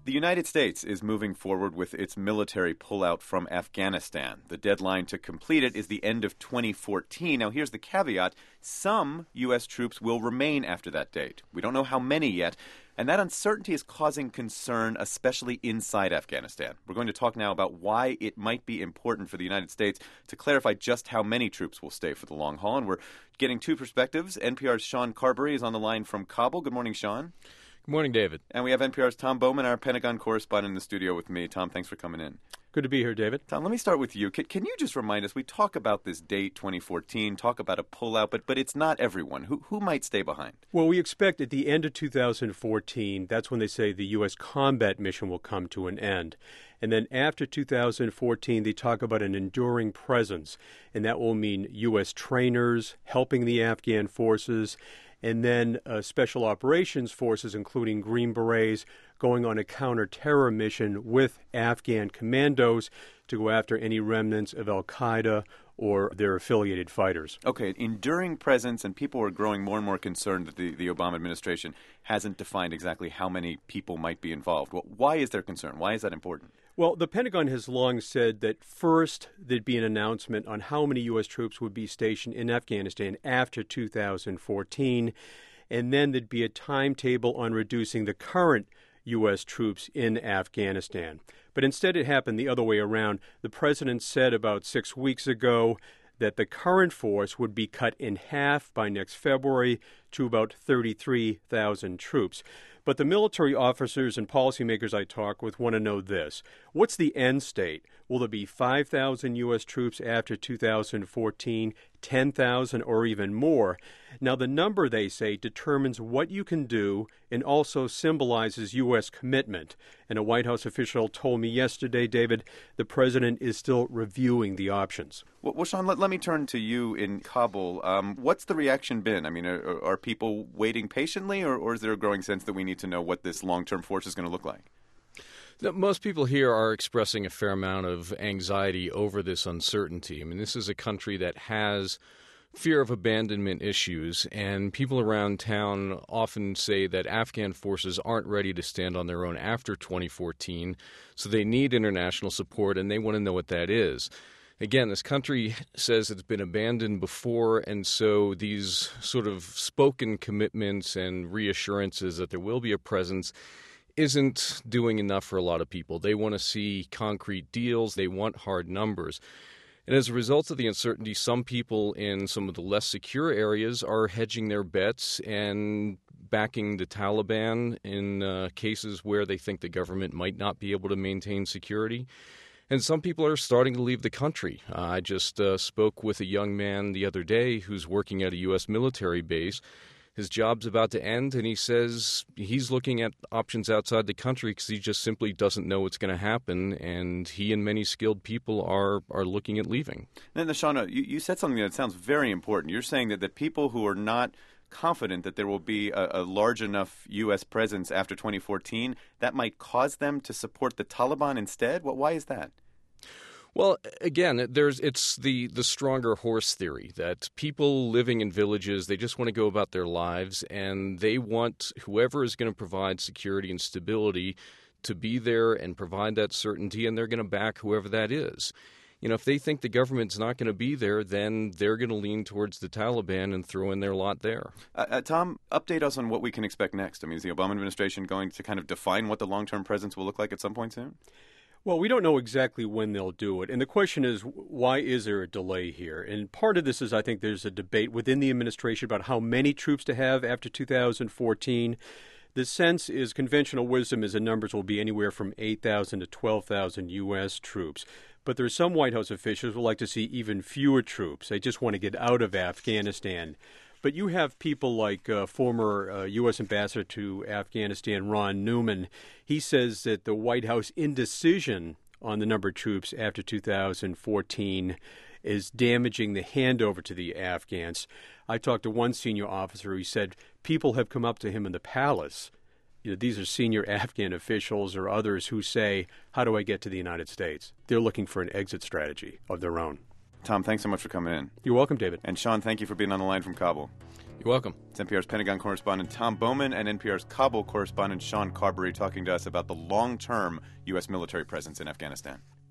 The United States is moving forward with its military pullout from Afghanistan. The deadline to complete it is the end of 2014. Now, here's the caveat. Some U.S. troops will remain after that date. We don't know how many yet, and that uncertainty is causing concern, especially inside Afghanistan. We're going to talk now about why it might be important for the United States to clarify just how many troops will stay for the long haul, and we're getting two perspectives. NPR's Sean Carberry is on the line from Kabul. Good morning, Sean. Good morning, David. And we have NPR's Tom Bowman, our Pentagon correspondent, in the studio with me. Tom, thanks for coming in. Good to be here, David. Tom, let me start with you. Can you just remind us, we talk about this date, 2014, talk about a pullout, but it's not everyone. Who might stay behind? Well, we expect at the end of 2014, that's when they say the U.S. combat mission will come to an end. And then after 2014, they talk about an enduring presence, and that will mean U.S. trainers helping the Afghan forces, and then special operations forces, including Green Berets, going on a counter-terror mission with Afghan commandos to go after any remnants of al-Qaeda or their affiliated fighters. Okay, enduring presence, and people are growing more and more concerned that the Obama administration hasn't defined exactly how many people might be involved. Well, why is there concern? Why is that important? Well, the Pentagon has long said that first there'd be an announcement on how many U.S. troops would be stationed in Afghanistan after 2014, and then there'd be a timetable on reducing the current U.S. troops in Afghanistan. But instead it happened the other way around. The president said about 6 weeks ago that the current force would be cut in half by next February to about 33,000 troops. But the military officers and policymakers I talk with want to know this. What's the end state? Will there be 5,000 U.S. troops after 2014, 10,000, or even more? Now, the number, they say, determines what you can do and also symbolizes U.S. commitment. And a White House official told me yesterday, David, the president is still reviewing the options. Well, Sean, let me turn to you in Kabul. What's the reaction been? I mean, are people waiting patiently, or is there a growing sense that we need to know what this long-term force is going to look like? Most people here are expressing a fair amount of anxiety over this uncertainty. I mean, this is a country that has fear of abandonment issues, and people around town often say that Afghan forces aren't ready to stand on their own after 2014, so they need international support, and they want to know what that is. Again, this country says it's been abandoned before, and so these sort of spoken commitments and reassurances that there will be a presence isn't doing enough for a lot of people. They want to see concrete deals. They want hard numbers. And as a result of the uncertainty, some people in some of the less secure areas are hedging their bets and backing the Taliban in cases where they think the government might not be able to maintain security. And some people are starting to leave the country. I just spoke with a young man the other day who's working at a U.S. military base. His job's about to end, and he says he's looking at options outside the country because he just simply doesn't know what's going to happen, and he and many skilled people are looking at leaving. Then, Shauna, you said something that sounds very important. You're saying that people who are not confident that there will be a large enough U.S. presence after 2014, that might cause them to support the Taliban instead? Why is that? Well, again, it's the stronger horse theory that people living in villages, they just want to go about their lives, and they want whoever is going to provide security and stability to be there and provide that certainty, and they're going to back whoever that is. You know, if they think the government's not going to be there, then they're going to lean towards the Taliban and throw in their lot there. Tom, update us on what we can expect next. I mean, is the Obama administration going to kind of define what the long-term presence will look like at some point soon? Well, we don't know exactly when they'll do it. And the question is, why is there a delay here? And part of this is I think there's a debate within the administration about how many troops to have after 2014. The sense is conventional wisdom is the numbers will be anywhere from 8,000 to 12,000 U.S. troops. But there are some White House officials who would like to see even fewer troops. They just want to get out of Afghanistan. But you have people like former U.S. Ambassador to Afghanistan, Ron Newman. He says that the White House indecision on the number of troops after 2014 is damaging the handover to the Afghans. I talked to one senior officer who said people have come up to him in the palace. You know, these are senior Afghan officials or others who say, how do I get to the United States? They're looking for an exit strategy of their own. Tom, thanks so much for coming in. You're welcome, David. And Sean, thank you for being on the line from Kabul. You're welcome. It's NPR's Pentagon correspondent Tom Bowman and NPR's Kabul correspondent Sean Carberry talking to us about the long-term U.S. military presence in Afghanistan.